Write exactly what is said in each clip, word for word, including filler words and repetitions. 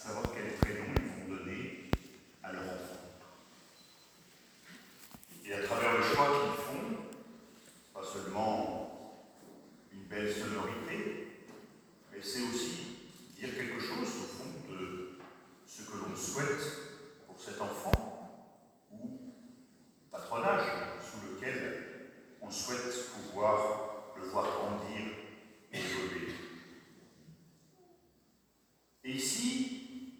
savoir quel prénom ils vont donner à leur enfant. Et à travers le choix qu'ils font, pas seulement une belle sonorité, mais c'est aussi dire quelque chose au fond de ce que l'on souhaite pour cet enfant ou patronage sous lequel on souhaite pouvoir le voir grandir et évoluer. Et ici,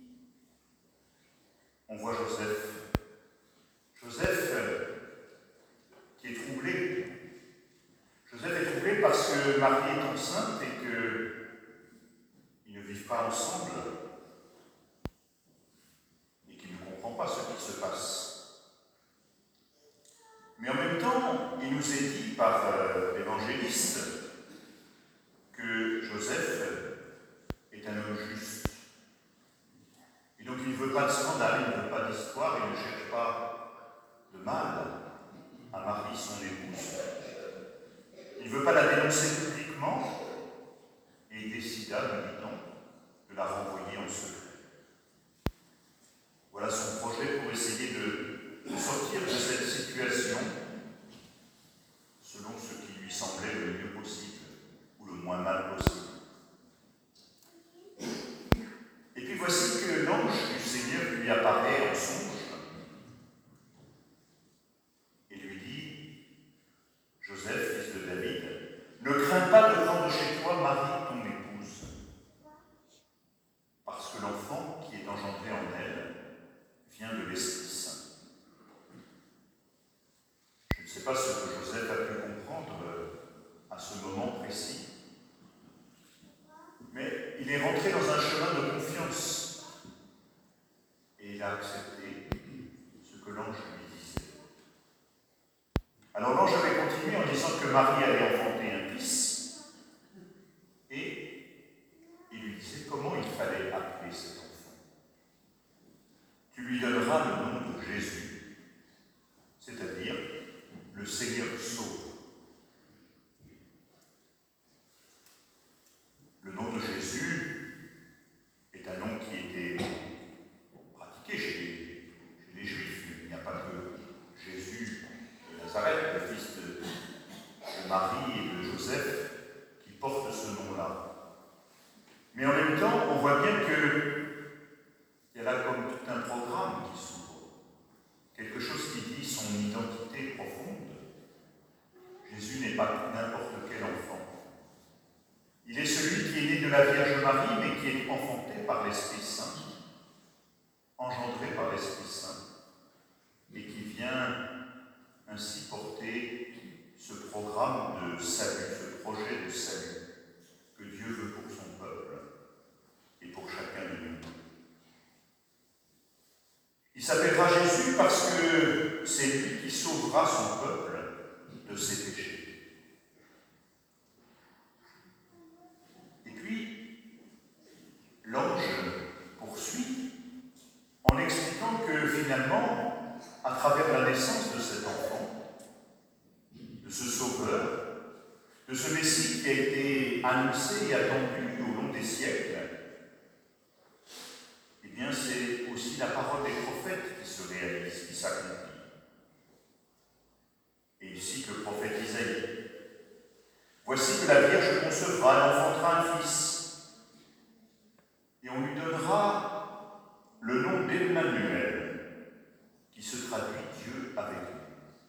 on voit Joseph. Joseph qui est troublé. Joseph est troublé parce que Marie est enceinte et qu'ils ne vivent pas ensemble et qu'il ne comprend pas ce qui se passe. Mais en même temps, il nous est dit par euh, l'évangéliste que Joseph est un homme juste. Et donc il ne veut pas de scandale, il ne veut pas d'histoire, il ne cherche pas de mal à Marie, son épouse. Il ne veut pas la dénoncer publiquement et il décida, nous dit-on, de la renvoyer en secret. Voilà son projet pour essayer de, de sortir de cette situation selon ce qui lui semblait le mieux possible ou le moins mal possible. Et puis voici que l'ange du Seigneur lui apparaît en songe et lui dit « Joseph, fils de David, ne crains pas de prendre chez toi Marie, ton épouse, parce que l'enfant qui est engendré en elle vient de l'Esprit Saint. » Je ne sais pas ce que Joseph a pu comprendre à ce moment précis, mais il est rentré dans un chemin de confiance et il a accepté ce que l'ange lui disait. Alors l'ange avait continué en disant que Marie allait enfanter un fils et il lui disait comment il fallait appeler cet enfant. Tu lui donneras le nom de Jésus, c'est-à-dire le Seigneur sauve. Le nom de Jésus est un nom qui était pratiqué chez les, chez les Juifs. Il n'y a pas que Jésus de Nazareth, le fils de, de Marie et de Joseph, qui porte ce nom-là. Mais en même temps, on voit bien qu'il y a là comme tout un programme qui s'ouvre. Quelque chose qui dit son identité profonde. Jésus n'est pas n'importe quel enfant. Il est celui qui est né de la Vierge Marie, mais qui est enfanté par l'Esprit Saint, engendré par l'Esprit Saint, et qui vient ainsi porter ce programme de salut, ce projet de salut que Dieu veut pour son peuple et pour chacun de nous. Il s'appellera Jésus parce que c'est lui qui sauvera son peuple de ses péchés. Et puis, l'ange poursuit en expliquant que finalement, à travers la naissance de cet enfant, de ce sauveur, de ce Messie qui a été annoncé et attendu au long des siècles, eh bien c'est aussi la parole des prophètes qui se réalise, qui s'accomplit. Et ici que le prophète Isaïe. Voici que la Vierge concevra, elle enfantera un fils, et on lui donnera le nom d'Emmanuel, qui se traduit Dieu avec nous.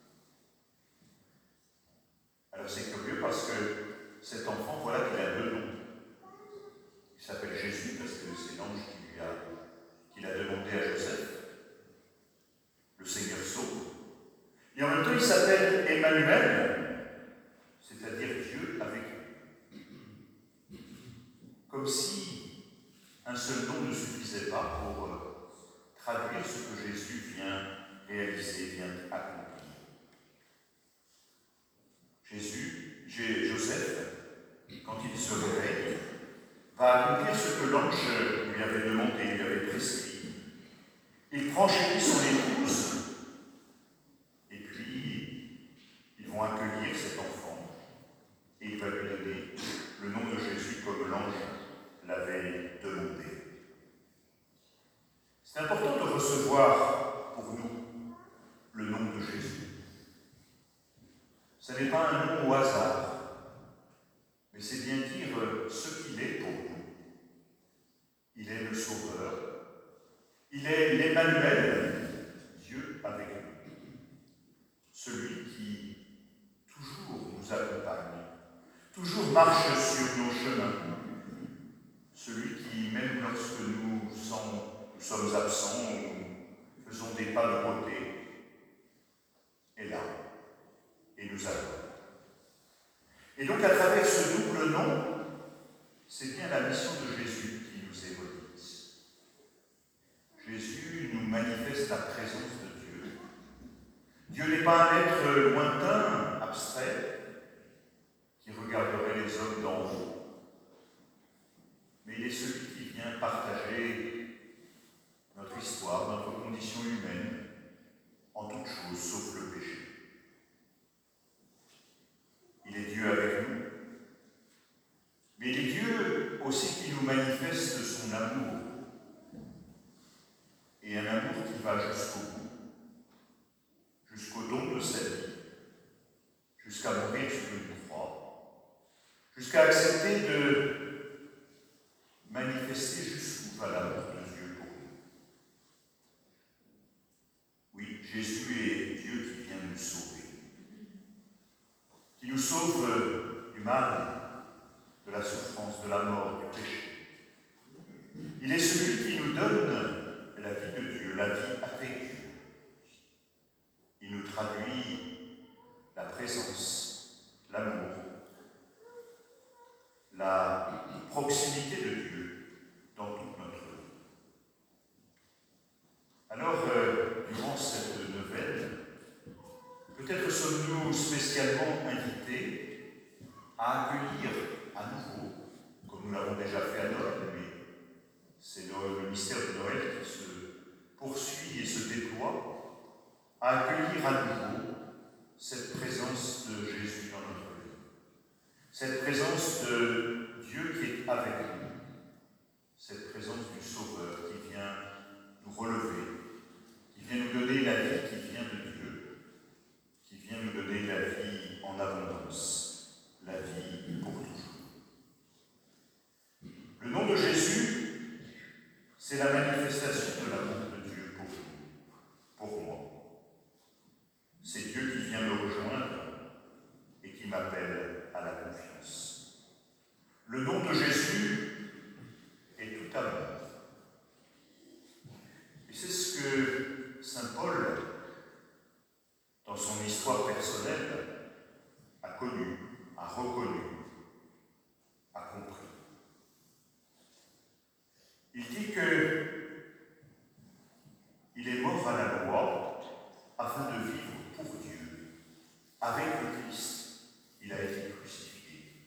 Alors c'est curieux parce que cet enfant, voilà qu'il a deux noms. Il s'appelle Jésus parce que c'est l'ange qui lui a, qui l'a demandé à Joseph. Le Seigneur sauve. Et en même temps, il s'appelle Emmanuel, c'est-à-dire Dieu avec nous. Comme si un seul nom ne suffisait pas pour euh, traduire ce que Jésus vient réaliser, vient accomplir. Jésus, Joseph, quand il se réveille, va accomplir ce que l'ange lui avait demandé, lui avait prescrit. Il prend chez lui son épouse, et puis ils vont accueillir cet enfant, et il va lui donner le nom de Jésus comme l'ange l'avait demandé. recevoir pour nous le nom de Jésus. Ce n'est pas un nom au hasard, mais c'est bien dire ce qu'il est pour nous. Il est le Sauveur, il est l'Emmanuel, Dieu avec nous, celui qui toujours nous accompagne, toujours marche sur nos chemins, celui qui, même lorsque nous sommes, nous sommes absents ou faisons des pas de côté, est là et nous accompagne. Et donc, à travers ce double nom, c'est bien la mission de Jésus qui nous est redite. Jésus nous manifeste la présence de Dieu. Dieu n'est pas un être lointain, abstrait, qui regarderait les hommes d'en haut, mais il est celui qui vient partager notre histoire, notre condition humaine, en toutes choses, sauf le péché. Il est Dieu avec nous, mais il est Dieu aussi qui nous manifeste son amour, et un amour qui va jusqu'au bout, jusqu'au don de sa vie, jusqu'à mourir sur une croix, jusqu'à accepter de manifester jusqu'où va l'amour de Dieu pour nous. Oui, Jésus est Dieu qui vient nous sauver, qui nous sauve du mal, de la souffrance, de la mort, du péché. Il est celui qui nous donne la vie de Dieu, la vie avec Dieu. Il nous traduit la présence, l'amour, la proximité de Dieu dans toute notre vie. Alors, euh, durant cette neuvaine, peut-être sommes-nous spécialement invités à accueillir à nouveau, comme nous l'avons déjà fait à Noël, mais c'est le mystère de Noël qui se poursuit et se déploie, à accueillir à nouveau cette présence de Jésus dans notre vie, cette présence de Dieu qui est avec nous, cette présence du Sauveur qui vient nous relever, qui vient nous donner la vie qui vient de Dieu, qui vient nous donner la vie en abondance, la vie pour toujours. Le nom de Jésus, c'est la manifestation de l'amour de Dieu pour vous, pour moi. C'est Dieu qui vient me rejoindre et qui m'appelle à la confiance. Le nom de Jésus est tout amour. Et c'est ce que saint Paul, dans son histoire personnelle, a connu, a reconnu, a compris. Il dit que il est mort à la loi afin de vivre pour Dieu. Avec le Christ, il a été crucifié.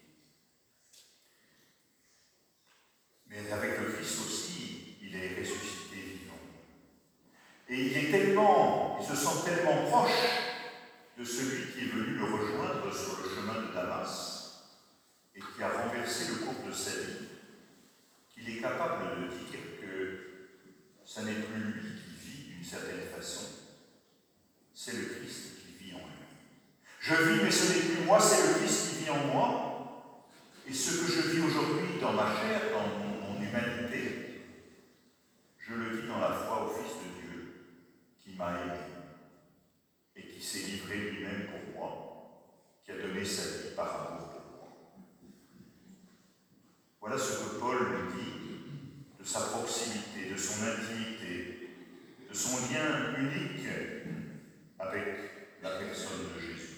Mais avec le Christ aussi, il est ressuscité vivant. Et il est tellement, il se sent tellement proche de celui qui est venu le rejoindre sur le chemin de Damas et qui a renversé le cours de sa vie, qu'il est capable de dire que ce n'est plus lui qui vit d'une certaine façon, c'est le Christ qui vit en lui. Je vis, mais ce n'est plus moi, c'est le Christ qui vit en moi. Et ce que je vis aujourd'hui dans ma chair, dans mon, mon humanité, je le vis dans la foi au Fils de Dieu qui m'a aimé et qui s'est livré lui-même pour moi, qui a donné sa vie par amour pour moi. Voilà ce que Paul nous dit de sa proximité, de son intimité, de son lien unique avec la personne de Jésus.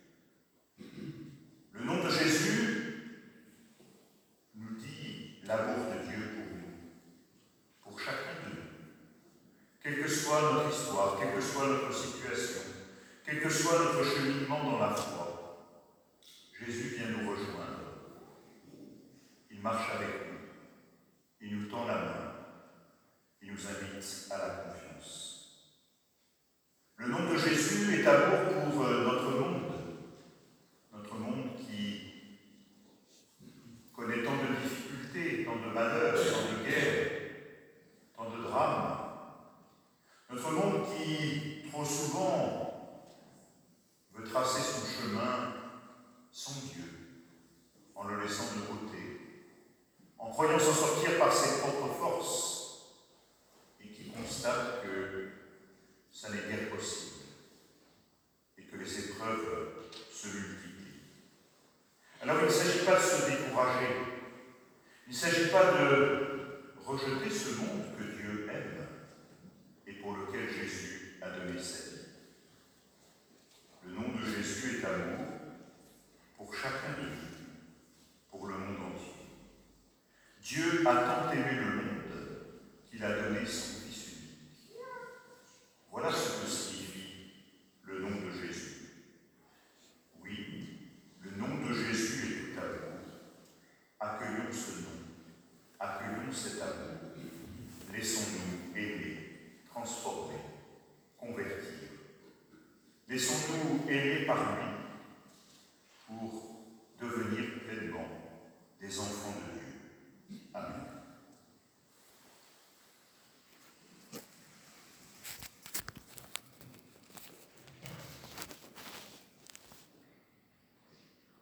Le nom de Jésus nous dit l'amour de Dieu pour nous, pour chacun de nous. Quelle que soit notre histoire, quelle que soit notre situation, quel que soit notre cheminement dans la foi, Jésus vient nous rejoindre. Il marche avec nous, il nous tend la main, il nous invite à la confiance. Le nom de Jésus est amour pour notre monde, notre monde qui connaît tant de difficultés, tant de malheurs, tant de guerres, tant de drames. qui, trop souvent, veut tracer son chemin sans Dieu, en le laissant de côté, en croyant s'en sortir par ses propres forces, et qui constate que ça n'est guère possible, et que les épreuves se multiplient. Alors il ne s'agit pas de se décourager, il ne s'agit pas de rejeter ce monde que Dieu aime et pour lequel Jésus a donné sa vie. Le nom de Jésus est amour pour chacun de nous, pour le monde entier. Dieu a tant aimé le monde qu'il a donné son Fils unique. Voilà ce que signifie le nom de Jésus. Oui, le nom de Jésus est tout amour. Accueillons ce nom, accueillons cet amour. Laissons-nous aimer, transformer, convertir. Laissons-nous aimer par lui pour devenir pleinement des enfants